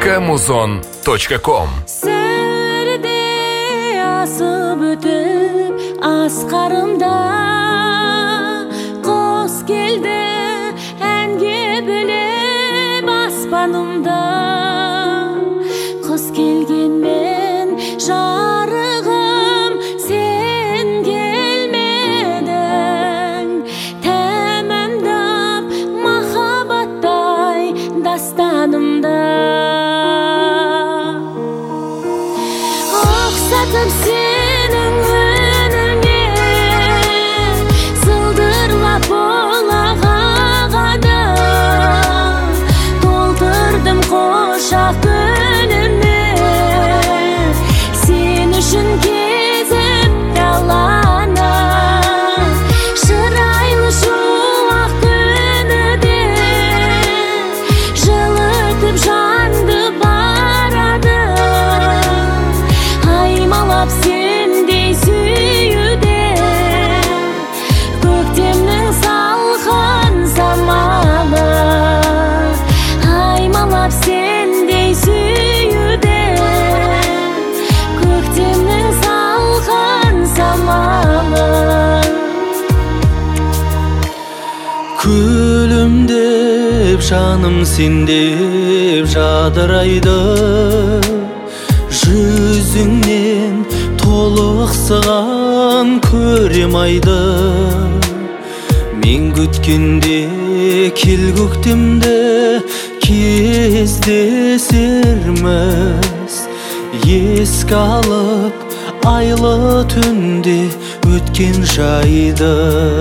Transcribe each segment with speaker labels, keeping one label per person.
Speaker 1: www.muzon.com.
Speaker 2: Сәрде асып өтіп асқарымда қос келді әнге бөлеп аспанымда. Қос келгенмен жарығым сен келмедің, тәмамдап махаббаттай дастанымда. Ұқсатып сенің үніңе сылдырлап болағағада, толтырдым қошақ күнімді, сен үшін кезіп даланы. Шырайлы шуақ күні де жылытып жанды барады. Аймалап сендей сүюде көктемнің салқын заманы. Аймалап сендей сүюде көктемнің салқын заманы.
Speaker 3: Күлімдеп жаным сендеп жадырайды, жүзіңнен толықсыған көрем айды. Мен күткенде кел көктемде кездесерміз, еске алып айлы түнде өткен жайды.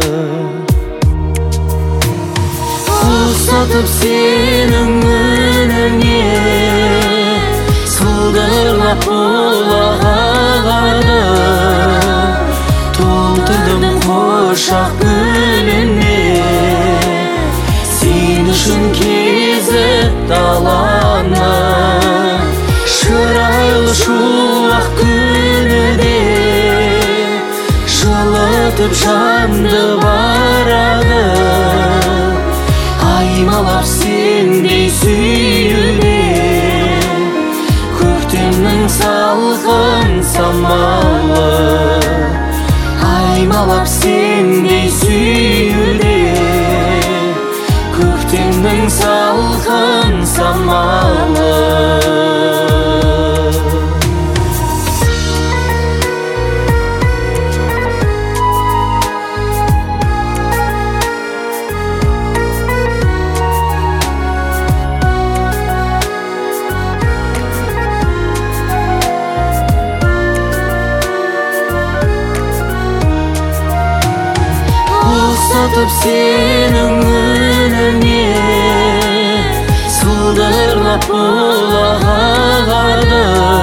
Speaker 3: Ұқсатып сенің үніңе сылдырлап болағағады, толтырдым қошақ гүліне, сен үшін кезіп даланы. Шырайлы шуақ күні де жылытып жанды барады. Аймалап сендей сүюде көктемнің салқын самалы. Аймалап сендей сүюде көктемнің салқын самалы. Ұқсатып сенің үніңе сылдырлап болағағады,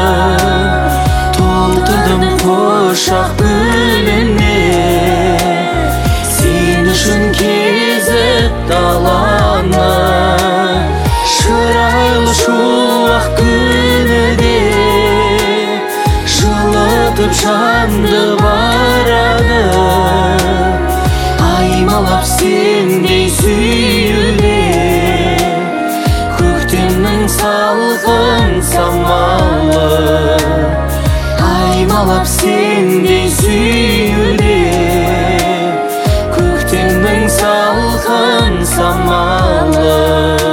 Speaker 3: толтырдым қошақ гүліне, сен үшін кезіп даланы. Шырайлы шуақ күні де жылытып жанды барады. Аймалап сендей сүюде көктемнің салқын самалы. Аймалап сендей сүюде көктемнің салқын самалы.